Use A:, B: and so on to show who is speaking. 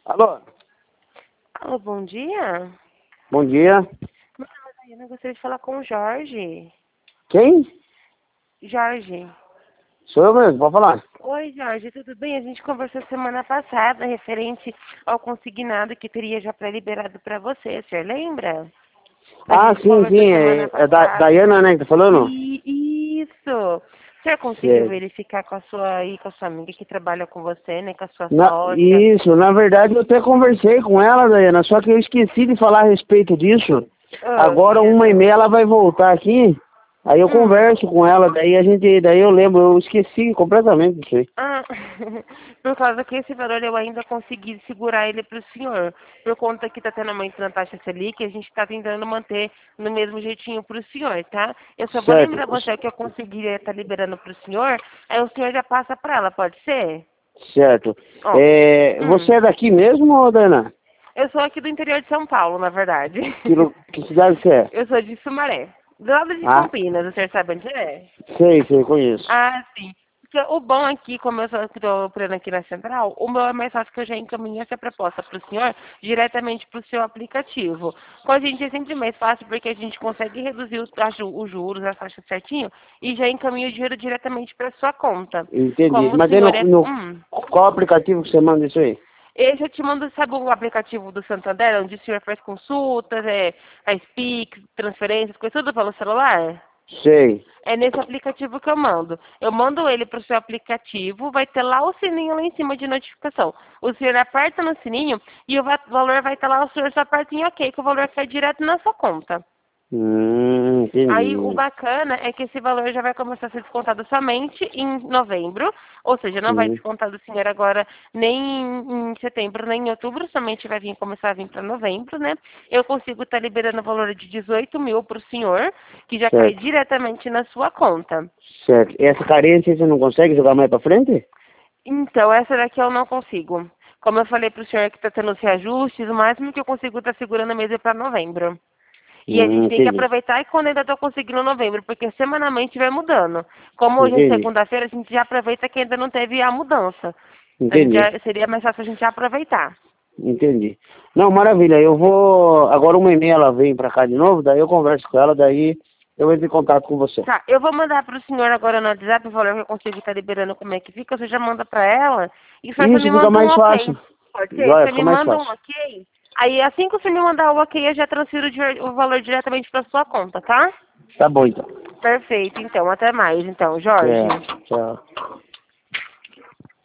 A: Alô?
B: Alô, bom dia.
A: Bom dia.
B: Meu nome é Daiana, eu gostaria de falar com o Jorge.
A: Quem?
B: Jorge.
A: Sou eu mesmo, pode falar.
B: Oi, Jorge, tudo bem? A gente conversou semana passada referente ao consignado que teria já pré-liberado para você, o senhor lembra? A
A: Ah,
B: gente
A: sim,
B: conversou
A: sim.
B: semana
A: É
B: passada.
A: Daiana, né, que tá falando?
B: Isso! O senhor conseguiu
A: Certo.
B: verificar com a sua amiga que trabalha com você, né? Com a sua sócia?
A: Isso, na verdade eu até conversei com ela, Daiana, só que eu esqueci de falar a respeito disso.
B: Ah,
A: Agora,
B: que
A: 1h30 ela vai voltar aqui, aí eu
B: Hum.
A: converso com ela, daí eu lembro, eu esqueci completamente disso aí.
B: Ah, por causa que esse valor eu ainda consegui segurar ele para o senhor. Por conta que está tendo aumento na taxa Selic, a gente está tentando manter no mesmo jeitinho para o senhor, tá? Eu só vou
A: Certo,
B: lembrar você que eu conseguiria estar liberando para o senhor, aí o senhor já passa para ela, pode ser?
A: certo.
B: Ó,
A: Você
B: hum,
A: é daqui mesmo, Daiana?
B: eu sou aqui do interior de São Paulo, na verdade.
A: Que cidade você é?
B: Eu sou de Sumaré. Do lado de
A: Ah,
B: Campinas, o senhor sabe onde é?
A: sei, conheço.
B: Ah, sim. Porque o bom aqui, como eu estou operando aqui na central, o meu é mais fácil que eu já encaminho essa proposta para o senhor diretamente para o seu aplicativo. Com a gente é sempre mais fácil porque a gente consegue reduzir os juros, as taxas certinho e já encaminha o dinheiro diretamente para sua conta.
A: Entendi.
B: Como o
A: Mas aí
B: senhor é...
A: qual aplicativo que você manda isso aí?
B: Esse eu te mando, sabe o aplicativo do Santander, onde o senhor faz consultas, faz Pix, transferências, coisa tudo pelo celular?
A: Sei.
B: É nesse aplicativo que eu mando. Eu mando ele para o seu aplicativo, vai ter lá o sininho lá em cima de notificação. O senhor aperta no sininho e o valor vai estar lá, o senhor só aperta em OK, que o valor cai direto na sua conta. Aí o
A: Entendi.
B: bacana é que esse valor já vai começar a ser descontado somente em novembro, ou seja, não vai
A: Sim.
B: descontar do senhor agora nem em setembro, nem em outubro, somente vai vir começar a vir para novembro, né? Eu consigo estar liberando o valor de 18 mil para o senhor, que já cai
A: Certo.
B: diretamente na sua conta.
A: Certo. E essa carência você não consegue jogar mais pra frente?
B: Então, essa daqui eu não consigo. Como eu falei para o senhor que está tendo os reajustes, o máximo que eu consigo estar segurando mesmo é para novembro. E a gente tem que
A: Entendi.
B: aproveitar e quando ainda estou conseguindo novembro, porque semanalmente vai mudando. Como hoje é
A: Entendi.
B: segunda-feira, a gente já aproveita que ainda não teve a mudança.
A: Entendi.
B: Seria mais fácil a gente aproveitar.
A: Entendi. Não, maravilha. Eu vou. Agora 1h30 ela vem pra cá de novo, daí eu converso com ela, daí eu entro em contato com você.
B: Tá, eu vou mandar para o senhor agora no WhatsApp o valor que eu consigo estar liberando como é que fica. Você já manda para ela e só você
A: Isso
B: me
A: fica
B: manda um
A: mais
B: ok.
A: fácil.
B: Pode ser?
A: Joia,
B: Você
A: fica
B: me
A: mais
B: manda um
A: fácil.
B: ok. Aí assim que o senhor me mandar o ok, eu já transfiro o valor diretamente para sua conta, tá?
A: Tá bom então.
B: Perfeito, então. Até mais, então, Jorge.
A: Tchau.